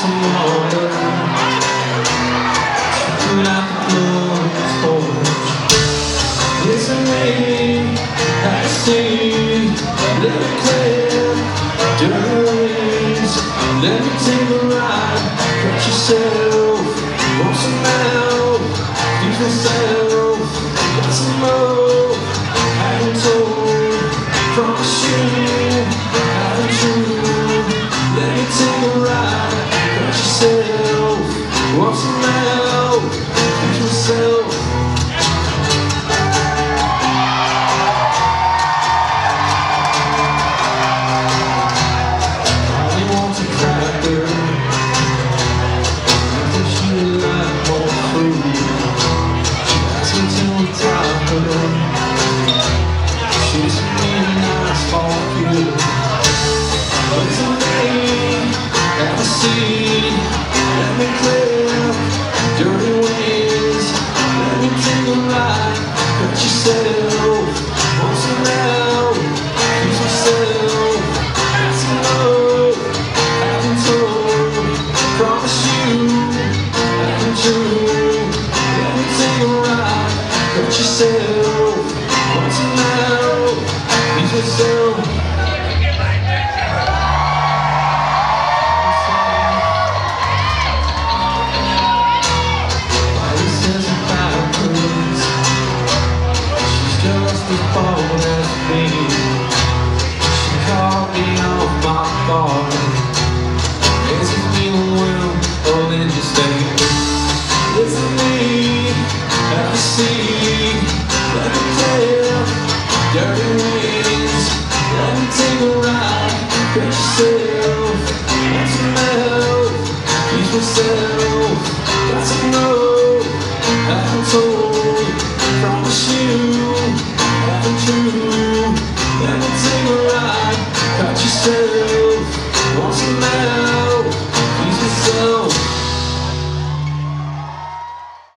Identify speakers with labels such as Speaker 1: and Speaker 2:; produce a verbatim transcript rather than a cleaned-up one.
Speaker 1: some water. Put out the blood torch. Listen me, I see. Let me clear dirty ways. Let me take a ride. Cut yourself. Want some help? Please myself. Got some more. I haven't told. Promise you, haven't true. Let me take a ride. Cut yourself. Want some help? Please myself. She's really nice for you. But it's a name that I see. Let me clear dirty ways. Let me take a ride. Cut yourself. Want some help? Use yourself. Got some love. Haven't told. Promise you. Haven't true. Let me take a ride. Cut yourself. Want some help? Use yourself. Why says about girls? She's just as bold as me. She called me off my guard. Raises me the world, oh then you stay. Listen to me, have a seat. Let me tell dirty ways. Let me take a ride. Cut yourself. Want some help? Please myself.